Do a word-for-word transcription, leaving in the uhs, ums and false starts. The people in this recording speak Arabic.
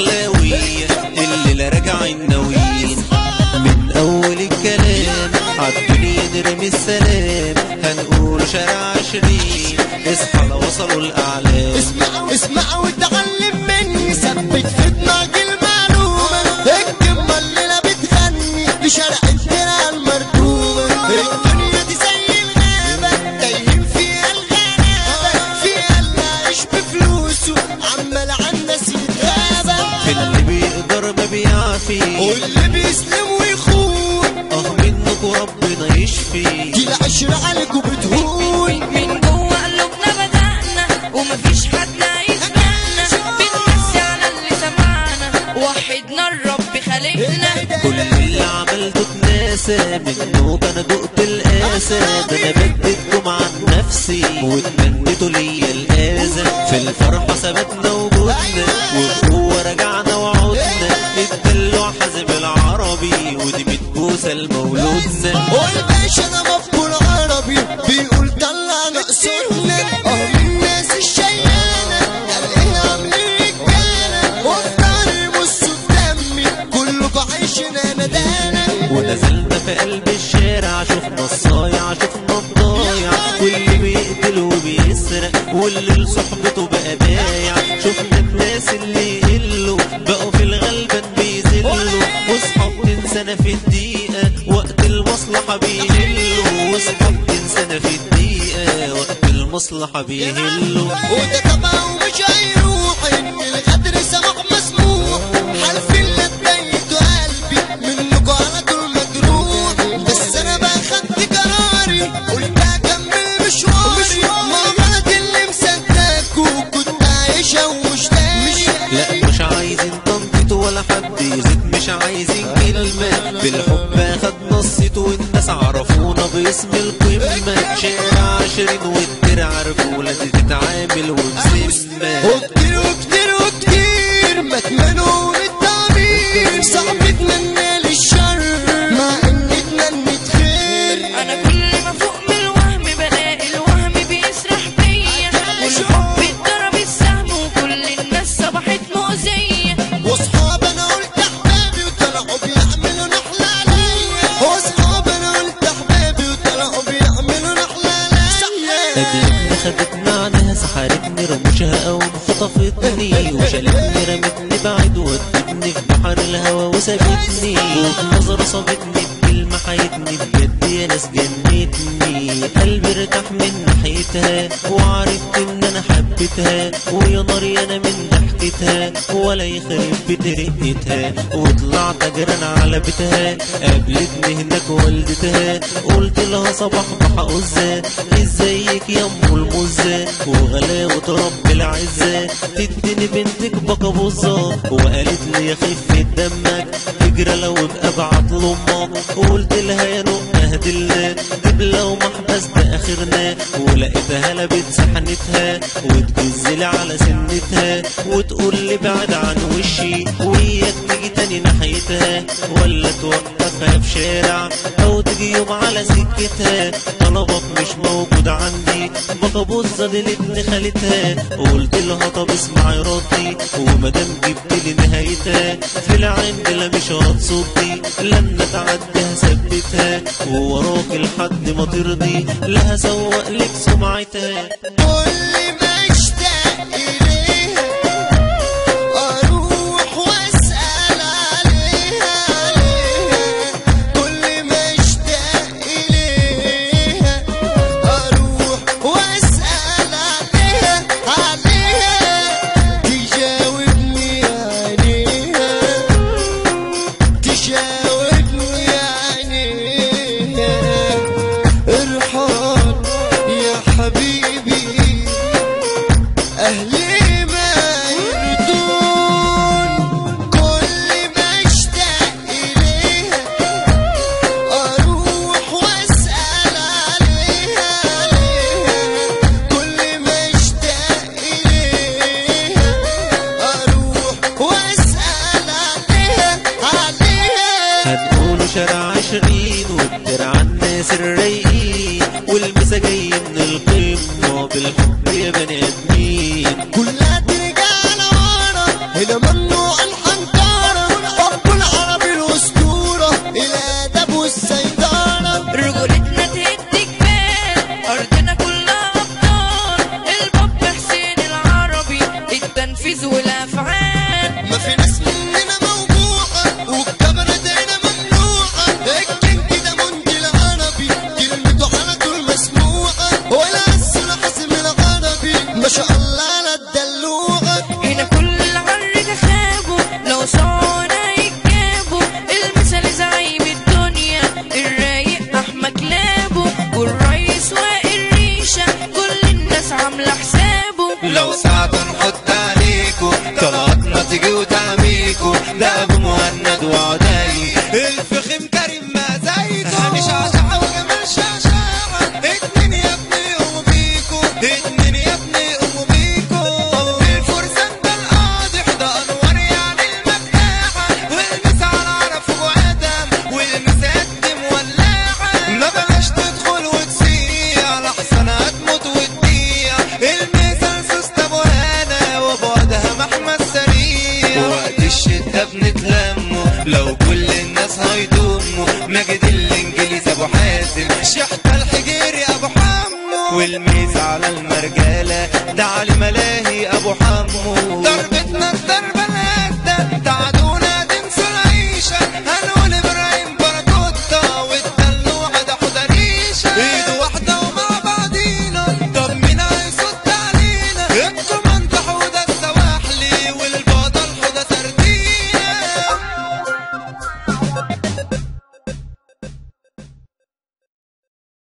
الدخلاوية الليلة راجعين ناويين من أول الكلام عالدنيا نرمي السلام هنقول شارع عشرين اصحى لو وصلوا الأعلام. اسمع اسمع وتعلم مني ثبت في دماغي المعلومة الكلمة الليلة بتغني لشارع الدرع المردومة. الدنيا دي زي الغابة تايهين فيها الغلابة فيها اللي عايش بفلوسه عمال عالناس يتغابى في اللي بيقدر ما بيعفي واللي بيسلم ويخون اه منكوا ربنا يشفي دي العشرة عليكوا بتهون. من جوه قلوبنا بدأنا ومفيش حد هيسمعنا بنمسي على اللي سمعنا وحدنا الرب خالقنا. كل اللي عملته اتناسى منه انا دقت القاسى ده انا بديتكم عن نفسي واتمنيتوا ليا الاذى في الفرحة ثبتنا وجودنا وبقوة رجعنا وعودنا الدلوع حازم العربي ودي بتبوسة لمولودنا. والباشا ده مفهوم عربي بيقول طلع نقصنا اه من الناس الشيانة قال عاملين رجالة وفطار يمصوا دمي كلكوا عايشنا ندانة. ونزلنا في قلب الشارع شفنا الصايع شفنا الضايع واللي بيقتل وبيسرق واللي لصحبته بقى بايع شفنا الناس اللي يقلوا بقوا في الغلبان بيذلوا واصحاب تنسانا في الدقيقة وقت المصلحة بيهلوا واصحاب تنسانا في الدقيقة وقت المصلحة بيهلوا. وده طبعا ومش هيروح ان الغدر سمح مسموح حالفين لا تبيتوا قلبي منكوا على طول مجروح بس انا بقى خدت قراري قلت اكمل مشواري مامات اللي مصدقكوا كنت عايشة ومش تاني. لا مش عايزين تنطيط ولا حد يزيد مش عايزين كلمة بالحب اخدنا الصيت والناس عرفونا باسم القمة شارع عشرين والدرع رجولة تتعامل وبذمة. وكتير وكتير وكتير ما تمنون التعبير صعب اتمنى للشر مع اني اتمنيت خير. انا كل ما فوق من الوهم بلاقي الوهم بيسرح بيا والحب اتضرب السهم وكل الناس صبحت مؤذية. واصحاب انا قلت احبابي وطلعوا بيعملوا نحلة عليا واصحاب انا قلت احبابي وطلعوا بيعملوا نحلة عليا. قبلتني خدتني عنها سحرتني رموشها قوم خطفتني وشالتني رمتني بعيد ودتني في بحر الهوى وسابتني وفي نظرة صابتني بكلمة حيتني بجد يا ناس جنتني قلبي ارتاح من ناحيتها وعرفت ان انا حبيتها ويا ناري انا من ضحكتها ولا يخرب بيت رقتها وطلعت اجران على بيتها قابلتني هناك والدتها قلت لها صباح بحقوزة ازيك يا ام المزة وغلاوة رب العزة تديني بنتك بقبوزة وقالت لي يا خفة دمك تجرى لو ابقى ابعت لامك وقلت لها يا نق اهدلنا دبلة ومحبس ده اخرنا ولقيتها لبت سحنتها وتجزلي على سنتها وتقول لي بعد عن وشي وياك تيجي تاني ناحيتها ولا توقفها في شارع او تيجي يوم على سكتها طلبك مش موجود عندي بقبوزة دي لابن خالتها قلت لها طب اسمعي ردي ومادام جبت لي نهايتها في العند لا مش هتصدي لما تعديها ثبتها ووراك لحد ما ترضي لا هسوق لك سمعتها. كل ما اشتاق اليها اروح واسال عليها عليها كل ما اشتاق اليها اروح واسال عليها عليها تجاوبني عليها تجاوبني عليها ارحل يا حبيبي أهلي ما يردون كل ما اشتاق إليها أروح وأسأل عليها عليها كل ما اشتاق إليها أروح وأسأل عليها عليها. هنقولوا شارع عشرين والدرع الناس الرايقين والمسا جاي من القمة بالحب يا بني ادمين كلها ترجع لورا هنا ممنوع امه، ماجد الانجليز ابو حازم، شحت الحجيري ابو حمو، والميز على المرجاله